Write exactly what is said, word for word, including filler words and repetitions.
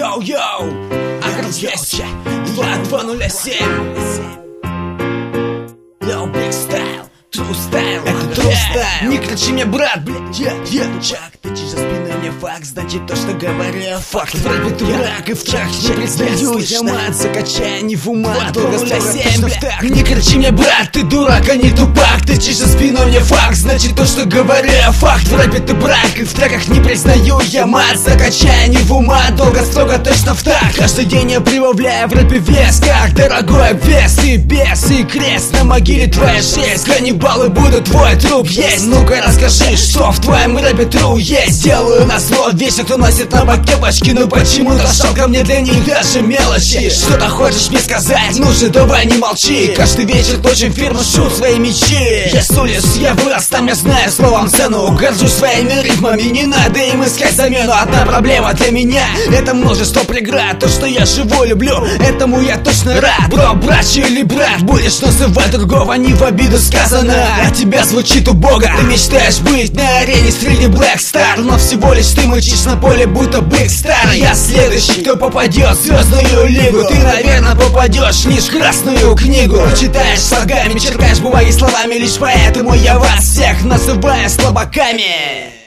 Йоу-йоу, Агро здесь, два два ноль семь. Йоу, Big Style, True Style. Это True Style. Не кричи мне, брат, блядь, я, я, чак. Ты чижа спиной мне факт, значит то, что говорю. Факт, в рэпе ты враг, и в трах не признаю. Я мат, закачай, не в ума, долго строго, так. Не кричи мне, брат, ты дурак, а не тупак. Ты чижа спиной мне факт, значит то, что говорю. Факт, в рэпе ты брак, и в треках не признаю. Я мат, закачай, не в ума, долго строго, точно в так. Каждый день я прибавляю в рэпе вес, как дорогой вес. И бес, и крест, на могиле твоя шесть. Каннибалы будут, твой труп есть. Ну-ка расскажи, что в твоем рэпе true есть. Делаю на зло вечно, кто носит на боке башки. Но почему-то шел ко мне для них даже мелочи. Что-то хочешь мне сказать? Ну же, давай не молчи. Каждый вечер точим фирму, шут свои мечи. Я с улиц, я вырос, там я знаю словом цену. Горжусь своими ритмами, не надо им искать замену. Одна проблема для меня, это множество преград. То, что я живу, люблю, этому я точно рад. Бро, братче или брат, будешь называть другого, не в обиду сказано. А тебя звучит убого. Ты мечтаешь быть на арене среди Black Star, но всего лишь ты мычишь на поле, будто Big Star. Я следующий, кто попадет в звездную лигу. Ты, наверное, попадешь лишь в красную книгу. Читаешь слогами, черкаешь бумаги словами. Лишь поэтому я вас всех называю слабаками.